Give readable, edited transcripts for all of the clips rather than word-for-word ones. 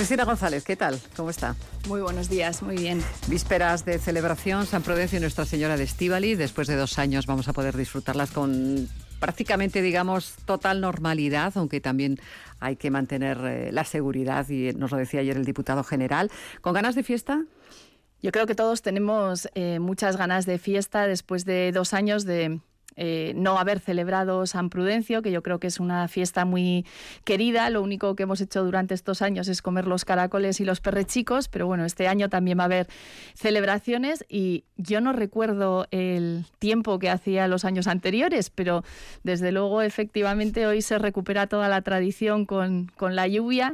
Cristina González, ¿qué tal? ¿Cómo está? Muy buenos días, muy bien. Vísperas de celebración, San Prudencio y Nuestra Señora de Estíbaliz. Después de 2 años vamos a poder disfrutarlas con prácticamente, digamos, total normalidad, aunque también hay que mantener la seguridad, y nos lo decía ayer el diputado general. ¿Con ganas de fiesta? Yo creo que todos tenemos muchas ganas de fiesta después de 2 años de no haber celebrado San Prudencio, que yo creo que es una fiesta muy querida. Lo único que hemos hecho durante estos años es comer los caracoles y los perrechicos, pero bueno, este año también va a haber celebraciones y yo no recuerdo el tiempo que hacía los años anteriores, pero desde luego efectivamente hoy se recupera toda la tradición con la lluvia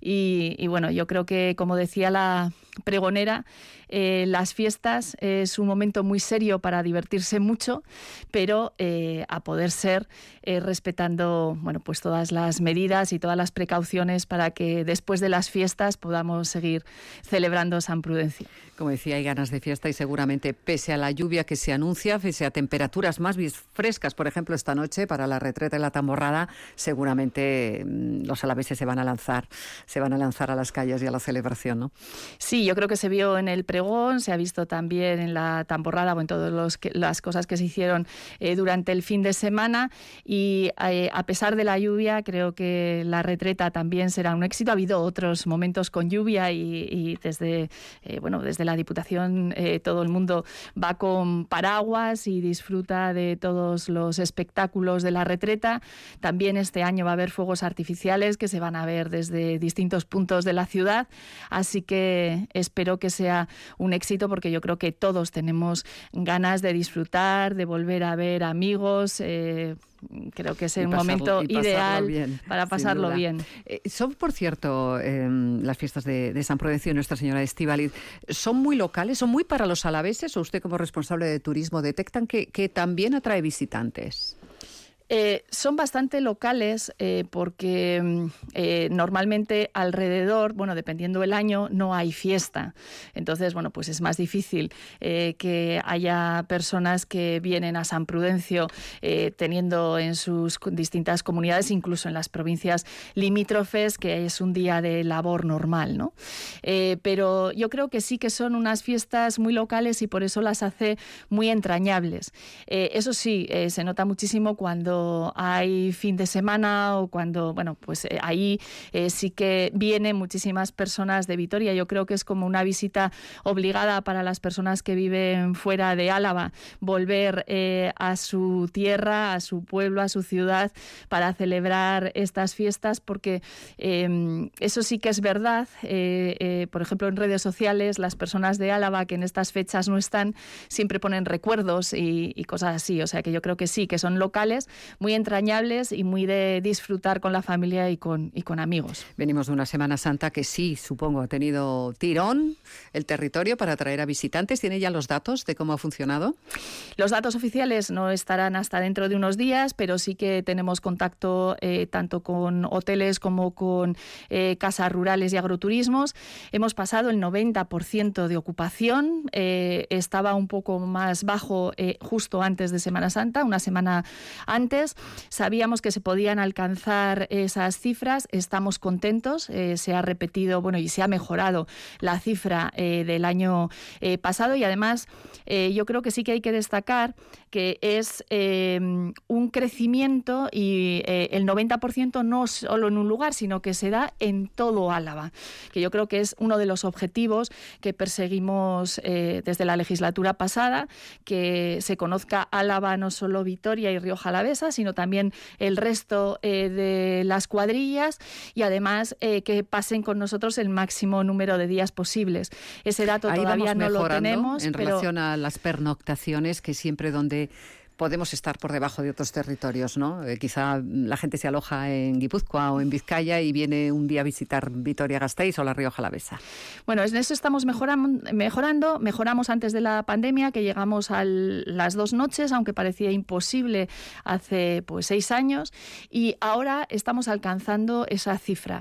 y bueno, yo creo que, como decía la pregonera, las fiestas es un momento muy serio para divertirse mucho, pero a poder ser respetando, bueno, pues todas las medidas y todas las precauciones para que después de las fiestas podamos seguir celebrando San Prudencio. Como decía, hay ganas de fiesta y seguramente, pese a la lluvia que se anuncia, pese a temperaturas más frescas, por ejemplo, esta noche para la retreta y la tamborrada, seguramente los alaveses se van a lanzar a las calles y a la celebración, ¿no? Sí, yo creo que se vio en el pregón, se ha visto también en la tamborrada o en todas las cosas que se hicieron durante el fin de semana y a pesar de la lluvia creo que la retreta también será un éxito. Ha habido otros momentos con lluvia y desde la Diputación todo el mundo va con paraguas y disfruta de todos los espectáculos de la retreta. También este año va a haber fuegos artificiales que se van a ver desde distintos puntos de la ciudad, así que espero que sea un éxito porque yo creo que todos tenemos ganas de disfrutar, de volver a ver amigos. Creo que es un momento ideal para pasarlo bien. Son, por cierto, las fiestas de San Prudencio y Nuestra Señora de Estíbaliz, ¿son muy locales, son muy para los alaveses o usted como responsable de turismo detectan que también atrae visitantes? Son bastante locales porque normalmente alrededor, bueno, dependiendo del año, no hay fiesta. Entonces, bueno, pues es más difícil que haya personas que vienen a San Prudencio teniendo en sus distintas comunidades, incluso en las provincias limítrofes, que es un día de labor normal, ¿no? Pero yo creo que sí que son unas fiestas muy locales y por eso las hace muy entrañables. Eso sí, se nota muchísimo cuando hay fin de semana o cuando, bueno, pues ahí sí que vienen muchísimas personas de Vitoria. Yo creo que es como una visita obligada para las personas que viven fuera de Álava, volver a su tierra, a su pueblo, a su ciudad para celebrar estas fiestas, porque eso sí que es verdad. Por ejemplo, en redes sociales, las personas de Álava que en estas fechas no están, siempre ponen recuerdos y cosas así. O sea que yo creo que sí, que son locales, muy entrañables y muy de disfrutar con la familia y con amigos. Venimos de una Semana Santa que sí, supongo, ha tenido tirón el territorio para atraer a visitantes. ¿Tiene ya los datos de cómo ha funcionado? Los datos oficiales no estarán hasta dentro de unos días, pero sí que tenemos contacto tanto con hoteles como con casas rurales y agroturismos. Hemos pasado el 90% de ocupación. Estaba un poco más bajo justo antes de Semana Santa, una semana antes. Sabíamos que se podían alcanzar esas cifras, estamos contentos, se ha repetido, bueno, y se ha mejorado la cifra del año pasado y además yo creo que sí que hay que destacar que es un crecimiento y el 90% no solo en un lugar, sino que se da en todo Álava, que yo creo que es uno de los objetivos que perseguimos desde la legislatura pasada, que se conozca Álava, no solo Vitoria y Rioja Alavesa, sino también el resto de las cuadrillas y además que pasen con nosotros el máximo número de días posibles. Ese dato ahí todavía vamos no lo tenemos. En relación a las pernoctaciones, que siempre donde podemos estar por debajo de otros territorios, ¿no? Quizá la gente se aloja en Guipúzcoa o en Vizcaya y viene un día a visitar Vitoria-Gasteiz o la Rioja Alavesa. Bueno, en eso estamos mejorando. Mejoramos antes de la pandemia, que llegamos a las 2 noches, aunque parecía imposible hace 6 años, y ahora estamos alcanzando esa cifra.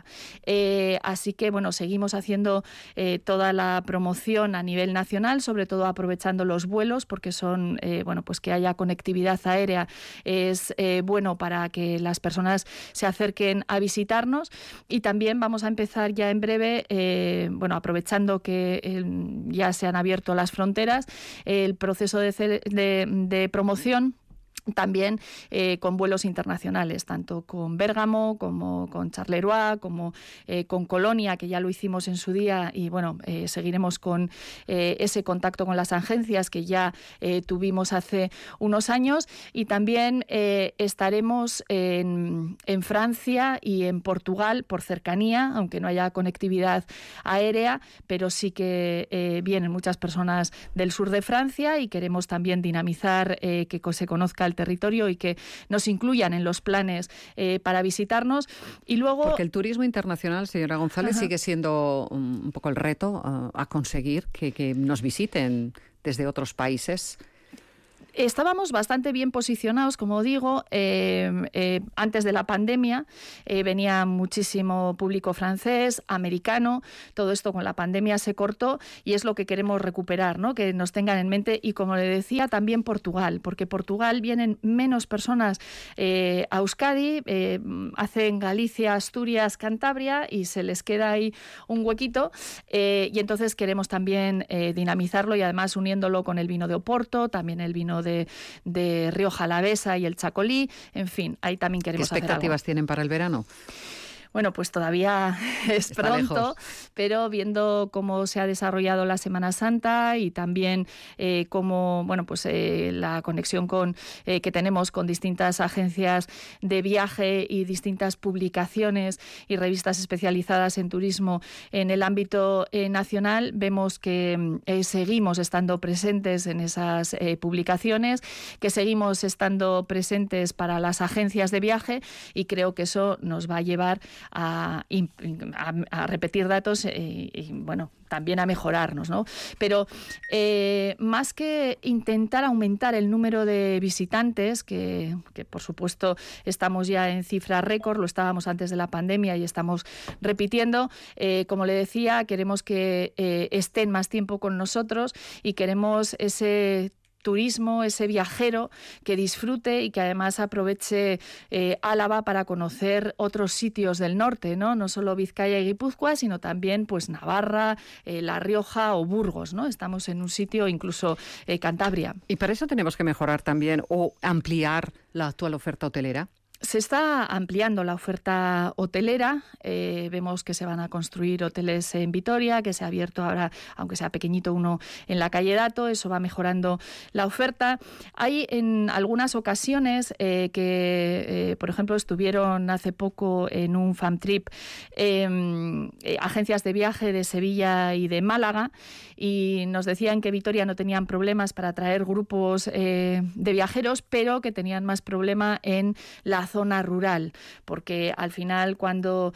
Así que, bueno, seguimos haciendo toda la promoción a nivel nacional, sobre todo aprovechando los vuelos, porque son, pues que haya conectividad conectividad aérea es bueno para que las personas se acerquen a visitarnos. Y también vamos a empezar ya en breve, aprovechando que ya se han abierto las fronteras, el proceso de promoción también con vuelos internacionales, tanto con Bérgamo como con Charleroi, como con Colonia, que ya lo hicimos en su día, y seguiremos con ese contacto con las agencias que ya tuvimos hace unos años, y también estaremos en Francia y en Portugal por cercanía, aunque no haya conectividad aérea, pero sí que vienen muchas personas del sur de Francia y queremos también dinamizar que se conozca el territorio y que nos incluyan en los planes para visitarnos. Y luego, porque el turismo internacional, señora González, sigue siendo un poco el reto a conseguir que nos visiten desde otros países. Estábamos bastante bien posicionados, como digo, antes de la pandemia. Venía muchísimo público francés, americano. Todo esto con la pandemia se cortó y es lo que queremos recuperar, ¿no? Que nos tengan en mente. Y como le decía, también Portugal, porque Portugal vienen menos personas a Euskadi, hacen Galicia, Asturias, Cantabria y se les queda ahí un huequito. Y entonces queremos también dinamizarlo y además uniéndolo con el vino de Oporto, también el vino de Rioja Alavesa y el Chacolí, en fin, ahí también queremos hacer algo. ¿Qué expectativas tienen para el verano? Bueno, pues todavía es Está pronto, lejos. pero viendo cómo se ha desarrollado la Semana Santa y también la conexión que tenemos con distintas agencias de viaje y distintas publicaciones y revistas especializadas en turismo en el ámbito nacional, vemos que seguimos estando presentes en esas publicaciones, que seguimos estando presentes para las agencias de viaje, y creo que eso nos va a llevar a repetir datos también a mejorarnos, ¿no? Pero más que intentar aumentar el número de visitantes, que por supuesto estamos ya en cifra récord, lo estábamos antes de la pandemia y estamos repitiendo, como le decía, queremos que estén más tiempo con nosotros y queremos ese turismo, ese viajero que disfrute y que además aproveche Álava para conocer otros sitios del norte, no solo Vizcaya y Guipúzcoa, sino también pues Navarra, La Rioja o Burgos, ¿no? Estamos en un sitio, incluso Cantabria. Y para eso tenemos que mejorar también o ampliar la actual oferta hotelera. Se está ampliando la oferta hotelera, vemos que se van a construir hoteles en Vitoria, que se ha abierto ahora, aunque sea pequeñito, uno en la calle Dato, eso va mejorando la oferta. Hay en algunas ocasiones por ejemplo, estuvieron hace poco en un fan trip agencias de viaje de Sevilla y de Málaga, y nos decían que Vitoria no tenían problemas para atraer grupos de viajeros, pero que tenían más problema en la zona rural, porque al final cuando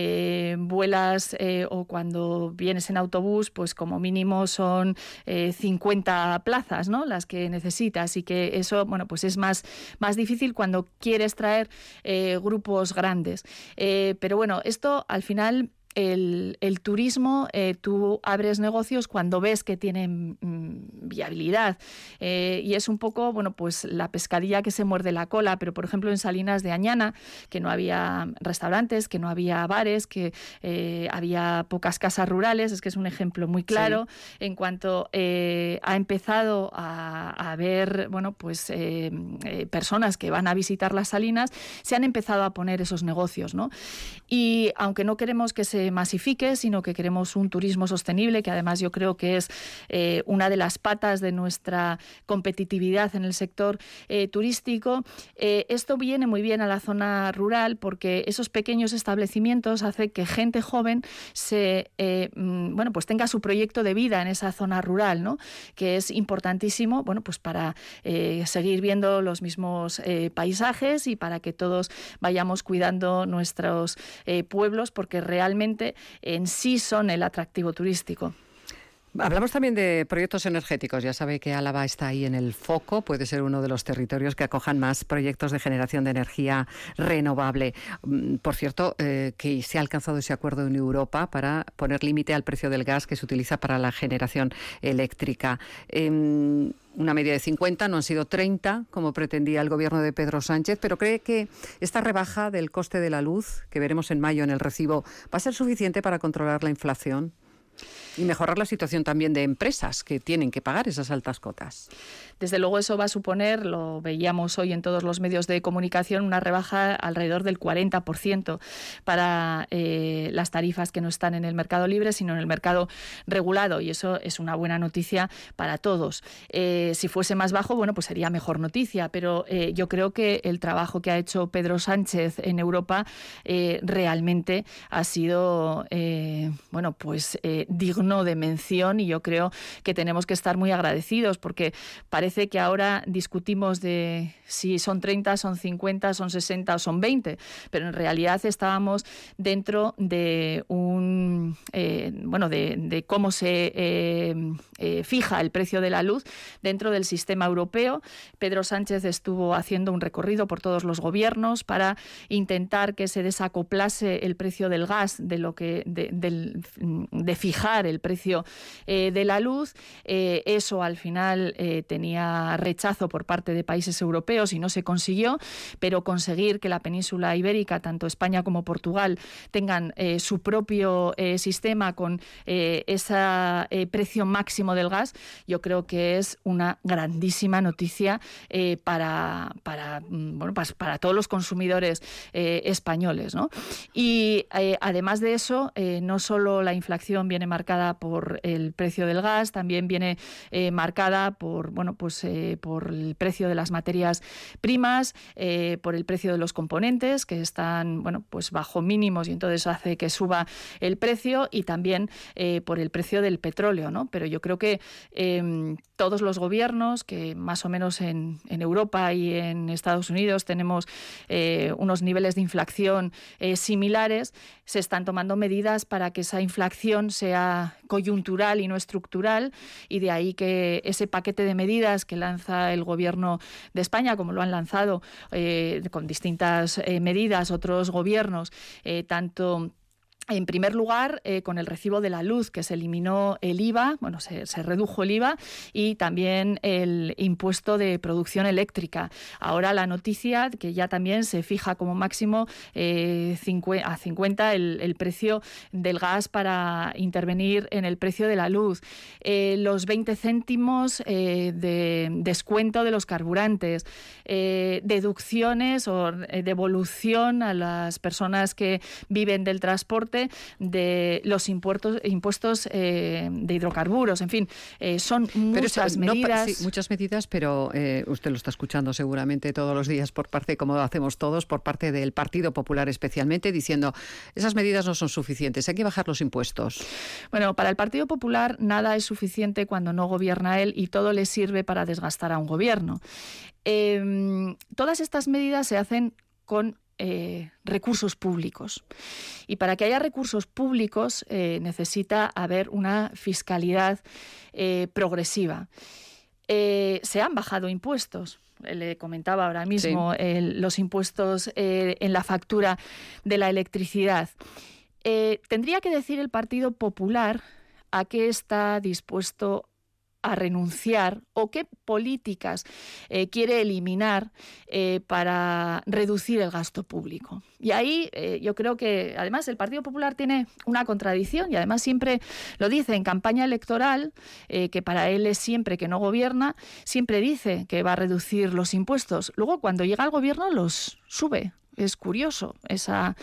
vuelas o cuando vienes en autobús, pues como mínimo son 50 plazas, ¿no?, las que necesitas, y que eso, pues es más difícil cuando quieres traer grupos grandes. Pero bueno, esto al final... El turismo, tú abres negocios cuando ves que tienen viabilidad, y es un poco, pues la pescadilla que se muerde la cola. Pero por ejemplo en Salinas de Añana, que no había restaurantes, que no había bares, que había pocas casas rurales, es que es un ejemplo muy claro. Sí. En cuanto ha empezado a haber personas que van a visitar las Salinas, se han empezado a poner esos negocios, ¿no? Y aunque no queremos que se masifique, sino que queremos un turismo sostenible, que además yo creo que es una de las patas de nuestra competitividad en el sector turístico. Esto viene muy bien a la zona rural, porque esos pequeños establecimientos hacen que gente joven pues tenga su proyecto de vida en esa zona rural, ¿no?, que es importantísimo, pues para seguir viendo los mismos paisajes y para que todos vayamos cuidando nuestros pueblos, porque realmente en sí son el atractivo turístico. Hablamos también de proyectos energéticos. Ya sabe que Álava está ahí en el foco. Puede ser uno de los territorios que acojan más proyectos de generación de energía renovable. Por cierto, que se ha alcanzado ese acuerdo en Europa para poner límite al precio del gas que se utiliza para la generación eléctrica. Una media de 50, no han sido 30, como pretendía el gobierno de Pedro Sánchez, pero ¿cree que esta rebaja del coste de la luz, que veremos en mayo en el recibo, va a ser suficiente para controlar la inflación y mejorar la situación también de empresas que tienen que pagar esas altas cotas? Desde luego eso va a suponer, lo veíamos hoy en todos los medios de comunicación, una rebaja alrededor del 40% para las tarifas que no están en el mercado libre, sino en el mercado regulado, y eso es una buena noticia para todos. Si fuese más bajo, bueno, pues sería mejor noticia, pero yo creo que el trabajo que ha hecho Pedro Sánchez en Europa realmente ha sido, digno de mención, y yo creo que tenemos que estar muy agradecidos, porque parece que ahora discutimos de si son 30, son 50, son 60 o son 20, pero en realidad estábamos dentro de de cómo se fija el precio de la luz dentro del sistema europeo. Pedro Sánchez estuvo haciendo un recorrido por todos los gobiernos para intentar que se desacoplase el precio del gas de fijar el precio de la luz. Eso al final tenía rechazo por parte de países europeos y no se consiguió, pero conseguir que la península ibérica, tanto España como Portugal, tengan su propio sistema con ese precio máximo del gas, yo creo que es una grandísima noticia para todos los consumidores españoles, ¿no? Y además de eso, no solo la inflación viene marcada por el precio del gas, también viene marcada por el precio de las materias primas, por el precio de los componentes que están bajo mínimos, y entonces hace que suba el precio, y también por el precio del petróleo, ¿no? Pero yo creo que todos los gobiernos, que más o menos en Europa y en Estados Unidos tenemos unos niveles de inflación similares, se están tomando medidas para que esa inflación sea coyuntural y no estructural, y de ahí que ese paquete de medidas que lanza el Gobierno de España, como lo han lanzado con distintas medidas otros gobiernos, tanto en primer lugar, con el recibo de la luz, que se eliminó el IVA, se redujo el IVA, y también el impuesto de producción eléctrica. Ahora la noticia, que ya también se fija como máximo a 50 el precio del gas para intervenir en el precio de la luz. Los 20 céntimos de descuento de los carburantes, deducciones o devolución a las personas que viven del transporte de los impuestos de hidrocarburos. En fin, son muchas medidas. Sí, muchas medidas, pero usted lo está escuchando seguramente todos los días por parte, como lo hacemos todos, por parte del Partido Popular especialmente, diciendo esas medidas no son suficientes, hay que bajar los impuestos. Bueno, para el Partido Popular nada es suficiente cuando no gobierna él, y todo le sirve para desgastar a un gobierno. Todas estas medidas se hacen con recursos públicos, y para que haya recursos públicos necesita haber una fiscalidad progresiva. Se han bajado impuestos. Le comentaba ahora mismo los impuestos en la factura de la electricidad. Tendría que decir el Partido Popular a qué está dispuesto a renunciar, o qué políticas quiere eliminar para reducir el gasto público. Y ahí yo creo que además el Partido Popular tiene una contradicción, y además siempre lo dice en campaña electoral, que para él es siempre que no gobierna, siempre dice que va a reducir los impuestos. Luego cuando llega al gobierno los sube. Es curioso esa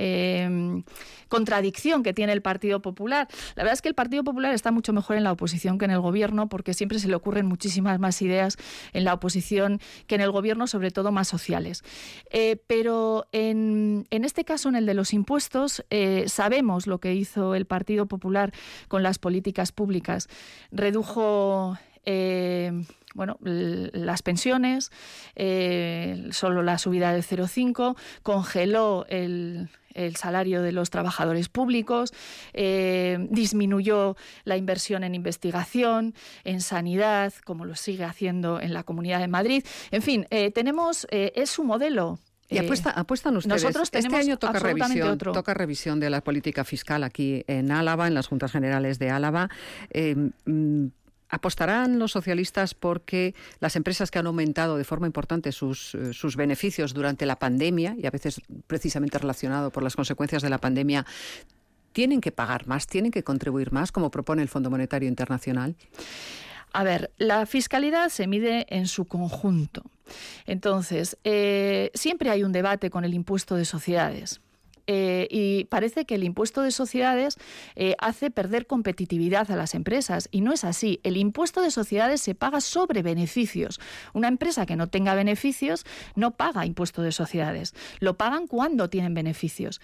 contradicción que tiene el Partido Popular. La verdad es que el Partido Popular está mucho mejor en la oposición que en el gobierno, porque siempre se le ocurren muchísimas más ideas en la oposición que en el gobierno, sobre todo más sociales. Pero en este caso, en el de los impuestos, sabemos lo que hizo el Partido Popular con las políticas públicas. Redujo las pensiones, solo la subida del 0,5, congeló el salario de los trabajadores públicos, disminuyó la inversión en investigación, en sanidad, como lo sigue haciendo en la Comunidad de Madrid. En fin, es su modelo. ¿Y apuestan ustedes? Nosotros tenemos este año toca otro. revisión de la política fiscal aquí en Álava, en las Juntas Generales de Álava. ¿Apostarán los socialistas porque las empresas que han aumentado de forma importante sus beneficios durante la pandemia, y a veces precisamente relacionado por las consecuencias de la pandemia, tienen que pagar más, tienen que contribuir más, como propone el Fondo Monetario Internacional? A ver, la fiscalidad se mide en su conjunto. Entonces, siempre hay un debate con el impuesto de sociedades. Y parece que el impuesto de sociedades hace perder competitividad a las empresas, y no es así. El impuesto de sociedades se paga sobre beneficios. Una empresa que no tenga beneficios no paga impuesto de sociedades. Lo pagan cuando tienen beneficios.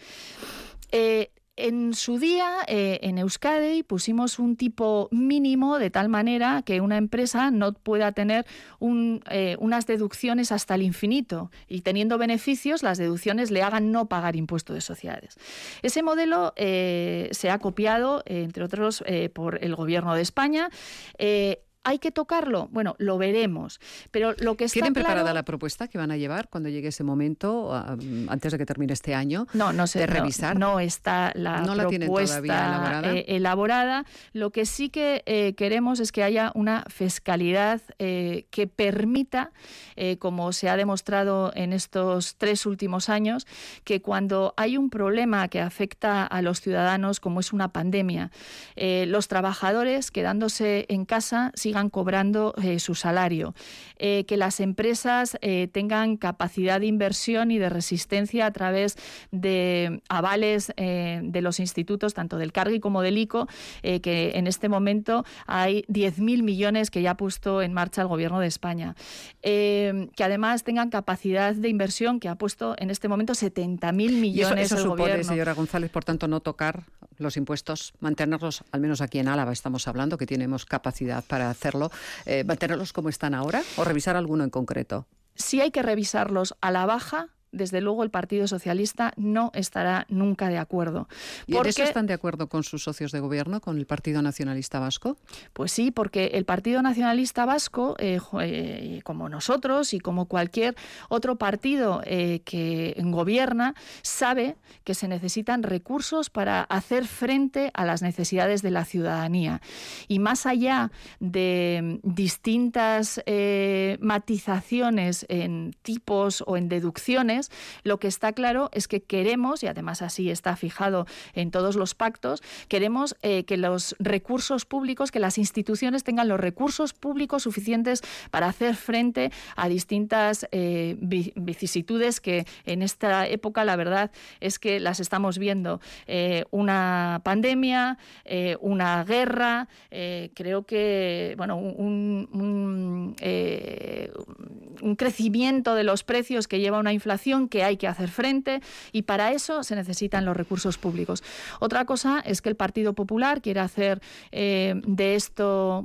En su día, en Euskadi, pusimos un tipo mínimo de tal manera que una empresa no pueda tener unas deducciones hasta el infinito, y teniendo beneficios, las deducciones le hagan no pagar impuesto de sociedades. Ese modelo se ha copiado, entre otros, por el Gobierno de España. ¿Hay que tocarlo? Bueno, lo veremos. Pero lo que está ¿Tienen preparada claro... la propuesta que van a llevar cuando llegue ese momento, antes de que termine este año, de revisar? No está la propuesta elaborada. Lo que sí que queremos es que haya una fiscalidad que permita, como se ha demostrado en estos 3 últimos años, que cuando hay un problema que afecta a los ciudadanos, como es una pandemia, los trabajadores, quedándose en casa, sigan cobrando su salario, que las empresas tengan capacidad de inversión y de resistencia a través de avales de los institutos, tanto del Cargi como del ICO, que en este momento hay 10.000 millones que ya ha puesto en marcha el Gobierno de España, que además tengan capacidad de inversión, que ha puesto en este momento 70.000 millones el Gobierno. Eso supone, señora González, por tanto, no tocar los impuestos, mantenerlos, al menos aquí en Álava estamos hablando, que tenemos capacidad para hacerlo, mantenerlos como están ahora o revisar alguno en concreto. Si hay que revisarlos a la baja, desde luego el Partido Socialista no estará nunca de acuerdo. ¿Y en eso están de acuerdo con sus socios de gobierno, con el Partido Nacionalista Vasco? Pues sí, porque el Partido Nacionalista Vasco, como nosotros y como cualquier otro partido que gobierna, sabe que se necesitan recursos para hacer frente a las necesidades de la ciudadanía. Y más allá de distintas matizaciones en tipos o en deducciones, lo que está claro es que queremos, y además así está fijado en todos los pactos, queremos que los recursos públicos, que las instituciones tengan los recursos públicos suficientes para hacer frente a distintas vicisitudes que en esta época la verdad es que las estamos viendo. Una pandemia, una guerra, creo que un crecimiento de los precios que lleva una inflación que hay que hacer frente, y para eso se necesitan los recursos públicos. Otra cosa es que el Partido Popular quiere hacer de esto,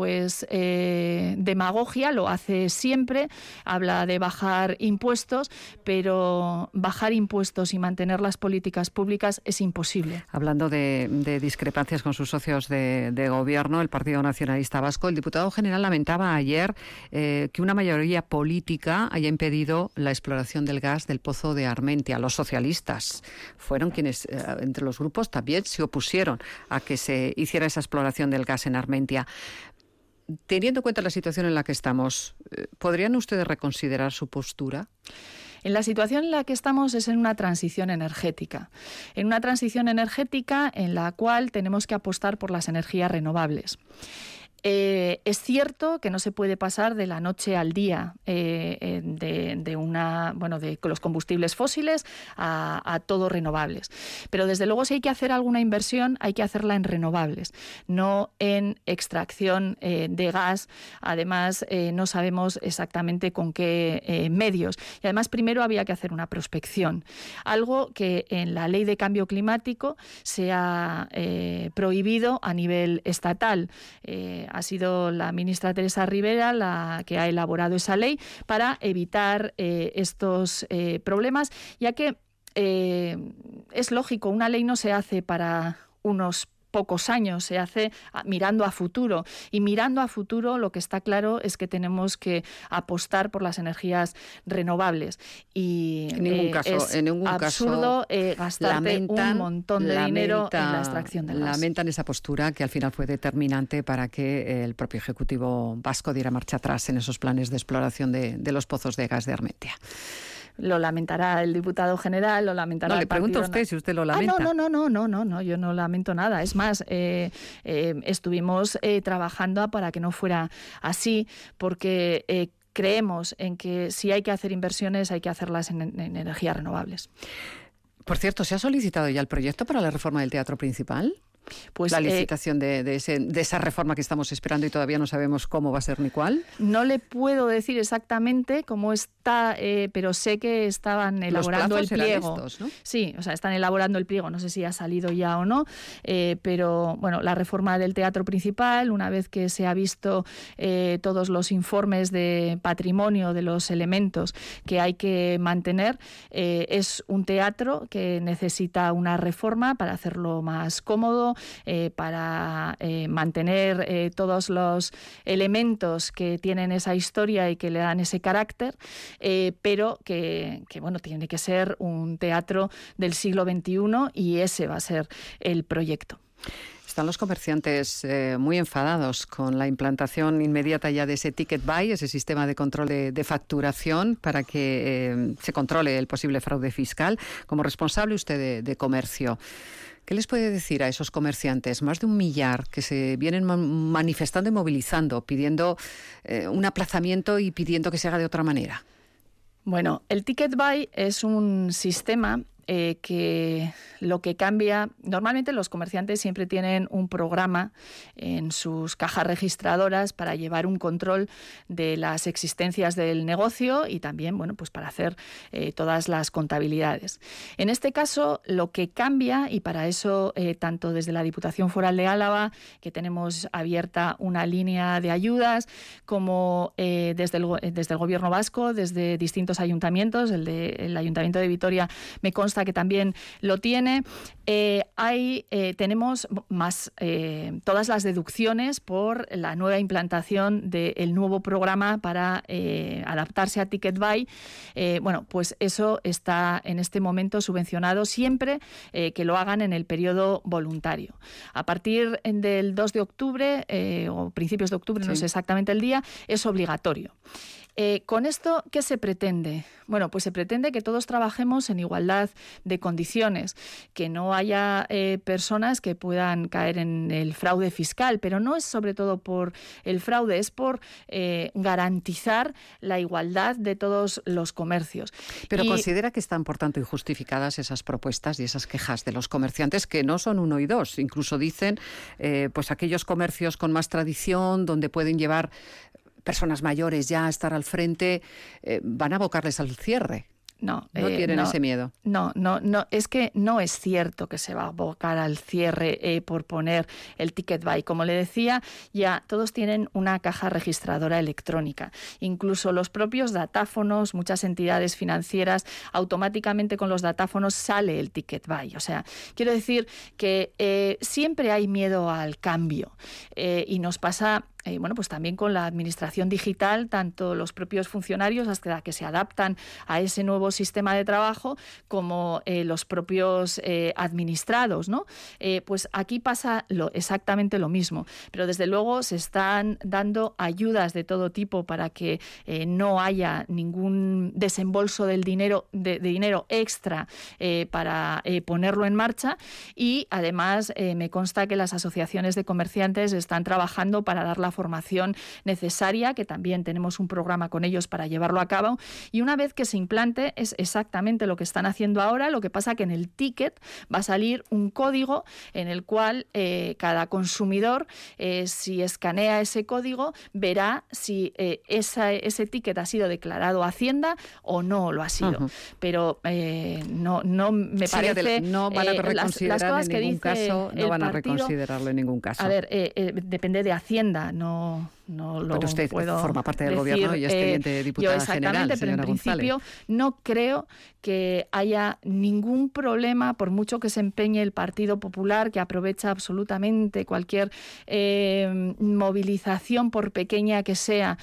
demagogia, lo hace siempre, habla de bajar impuestos, pero bajar impuestos y mantener las políticas públicas es imposible. Hablando de discrepancias con sus socios de gobierno, el Partido Nacionalista Vasco, el diputado general lamentaba ayer que una mayoría política haya impedido la exploración del gas del pozo de Armentia. Los socialistas fueron quienes, entre los grupos, también se opusieron a que se hiciera esa exploración del gas en Armentia. Teniendo en cuenta la situación en la que estamos, ¿podrían ustedes reconsiderar su postura? En la situación en la que estamos es en una transición energética. En una transición energética en la cual tenemos que apostar por las energías renovables. Es cierto que no se puede pasar de la noche al día de los combustibles fósiles a todos renovables. Pero desde luego, si hay que hacer alguna inversión, hay que hacerla en renovables, no en extracción de gas. Además, no sabemos exactamente con qué medios. Y además, primero había que hacer una prospección, algo que en la Ley de Cambio Climático se ha prohibido a nivel estatal. ha sido la ministra Teresa Rivera la que ha elaborado esa ley para evitar estos problemas, ya que es lógico, una ley no se hace para unos pocos años, se hace mirando a futuro, y mirando a futuro lo que está claro es que tenemos que apostar por las energías renovables, y en ningún absurdo gastarte un montón de dinero en la extracción del gas. Lamentan esa postura que al final fue determinante para que el propio Ejecutivo vasco diera marcha atrás en esos planes de exploración de los pozos de gas de Armentia. Lo lamentará el diputado general, lo lamentará el partido. No, le pregunto a usted si usted lo lamenta. No, yo no lamento nada. Es más, estuvimos trabajando para que no fuera así, porque creemos en que si hay que hacer inversiones, hay que hacerlas en energías renovables. Por cierto, ¿se ha solicitado ya el proyecto para la reforma del Teatro Principal? Pues la licitación de esa reforma que estamos esperando y todavía no sabemos cómo va a ser ni cuál. No le puedo decir exactamente cómo está, pero sé que estaban elaborando el pliego. Estos, ¿no? Sí, o sea, están elaborando el pliego. No sé si ha salido ya o no, pero bueno, la reforma del Teatro Principal, una vez que se ha visto todos los informes de patrimonio de los elementos que hay que mantener, es un teatro que necesita una reforma para hacerlo más cómodo, para mantener todos los elementos que tienen esa historia y que le dan ese carácter, pero que bueno, tiene que ser un teatro del siglo XXI, y ese va a ser el proyecto. Están los comerciantes muy enfadados con la implantación inmediata ya de ese ticket buy, ese sistema de control de facturación para que se controle el posible fraude fiscal. Como responsable usted de comercio, ¿qué les puede decir a esos comerciantes, más de 1 millar, que se vienen manifestando y movilizando, pidiendo un aplazamiento y pidiendo que se haga de otra manera? Bueno, el ticket buy es un sistema que lo que cambia, normalmente los comerciantes siempre tienen un programa en sus cajas registradoras para llevar un control de las existencias del negocio y también, bueno, pues para hacer todas las contabilidades. En este caso, lo que cambia, y para eso tanto desde la Diputación Foral de Álava, que tenemos abierta una línea de ayudas, como desde el Gobierno vasco, desde distintos ayuntamientos, el Ayuntamiento de Vitoria me consta que también lo tiene, tenemos más todas las deducciones por la nueva implantación del nuevo programa para adaptarse a Ticket Buy. Bueno, pues eso está en este momento subvencionado siempre que lo hagan en el periodo voluntario. A partir del 2 de octubre o principios de octubre, sí, no sé exactamente el día, es obligatorio. ¿Con esto qué se pretende? Bueno, pues se pretende que todos trabajemos en igualdad de condiciones, que no haya personas que puedan caer en el fraude fiscal, pero no es sobre todo por el fraude, es por garantizar la igualdad de todos los comercios. Pero considera que están, por tanto, injustificadas esas propuestas y esas quejas de los comerciantes, que no son uno y dos. Incluso dicen, pues aquellos comercios con más tradición, donde pueden llevar personas mayores ya a estar al frente, van a abocarles al cierre. No tienen ese miedo. No, es que no es cierto que se va a abocar al cierre por poner el ticket buy. Como le decía, ya todos tienen una caja registradora electrónica. Incluso los propios datáfonos, muchas entidades financieras, automáticamente con los datáfonos sale el ticket buy. O sea, quiero decir que siempre hay miedo al cambio y nos pasa. Bueno, pues también con la administración digital, tanto los propios funcionarios hasta que se adaptan a ese nuevo sistema de trabajo, como los propios administrados, ¿no? Pues aquí pasa exactamente lo mismo, pero desde luego se están dando ayudas de todo tipo para que no haya ningún desembolso del dinero, de dinero extra para ponerlo en marcha, y además me consta que las asociaciones de comerciantes están trabajando para dar la formación necesaria, que también tenemos un programa con ellos para llevarlo a cabo, y una vez que se implante es exactamente lo que están haciendo ahora. Lo que pasa que en el ticket va a salir un código en el cual cada consumidor, si escanea ese código, verá si ese ticket ha sido declarado a Hacienda o no lo ha sido. Uh-huh. Pero no me parece... No van a reconsiderar las cosas en ningún caso, no van a reconsiderarlo en ningún caso. A ver, depende de Hacienda. no lo pero usted puedo forma parte del decir, gobierno y es teniente diputada general, pero en principio no creo que haya ningún problema, por mucho que se empeñe el Partido Popular, que aprovecha absolutamente cualquier movilización, por pequeña que sea,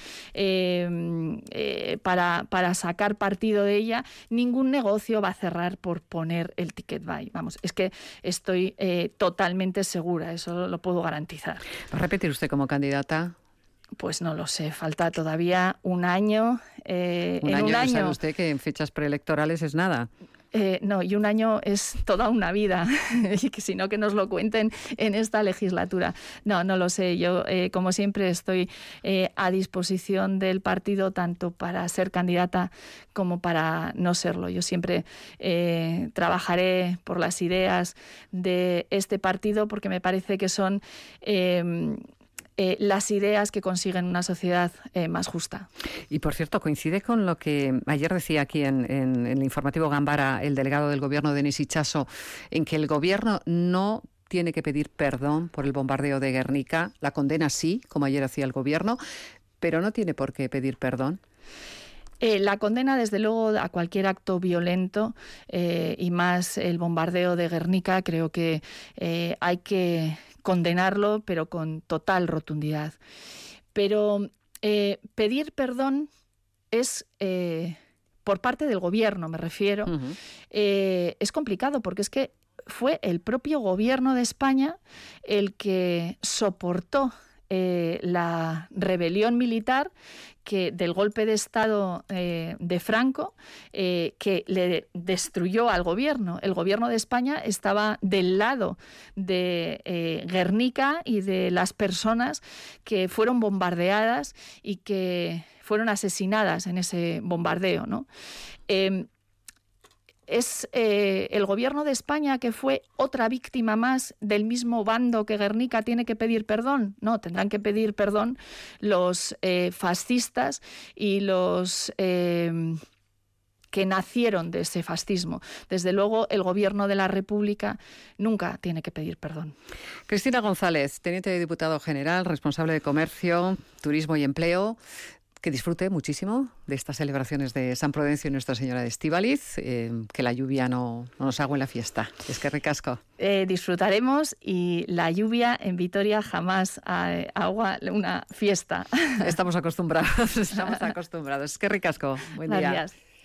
para sacar partido de ella. Ningún negocio va a cerrar por poner el ticket buy. Vamos, es que estoy totalmente segura, eso lo puedo garantizar. ¿Va a repetir usted como candidata? Pues no lo sé, falta todavía un año. Un año, ¿sabe usted que en fechas preelectorales es nada? No, y un año es toda una vida, y que si no, que nos lo cuenten en esta legislatura. No lo sé. Yo, como siempre, estoy a disposición del partido tanto para ser candidata como para no serlo. Yo siempre trabajaré por las ideas de este partido, porque me parece que son las ideas que consiguen una sociedad más justa. Y por cierto, coincide con lo que ayer decía aquí en el informativo Gambara el delegado del gobierno, Denis Itxaso, en que el gobierno no tiene que pedir perdón por el bombardeo de Guernica. La condena sí, como ayer hacía el gobierno, pero no tiene por qué pedir perdón. La condena, desde luego, a cualquier acto violento y más el bombardeo de Guernica, creo que hay que condenarlo, pero con total rotundidad. Pero pedir perdón es, por parte del gobierno, me refiero, es complicado, porque es que fue el propio gobierno de España el que soportó la rebelión militar del golpe de Estado de Franco, que le destruyó al gobierno. El gobierno de España estaba del lado de Guernica y de las personas que fueron bombardeadas y que fueron asesinadas en ese bombardeo, ¿no? ¿Es el gobierno de España, que fue otra víctima más del mismo bando que Guernica, tiene que pedir perdón? No, tendrán que pedir perdón los fascistas y los que nacieron de ese fascismo. Desde luego, el gobierno de la República nunca tiene que pedir perdón. Cristina González, teniente de diputado general, responsable de Comercio, Turismo y Empleo. Que disfrute muchísimo de estas celebraciones de San Prudencio y Nuestra Señora de Estíbaliz, que la lluvia no nos haga en la fiesta. Es que ricasco. Disfrutaremos, y la lluvia en Vitoria jamás agua una fiesta. Estamos acostumbrados. Es que ricasco. Buen día. Gracias.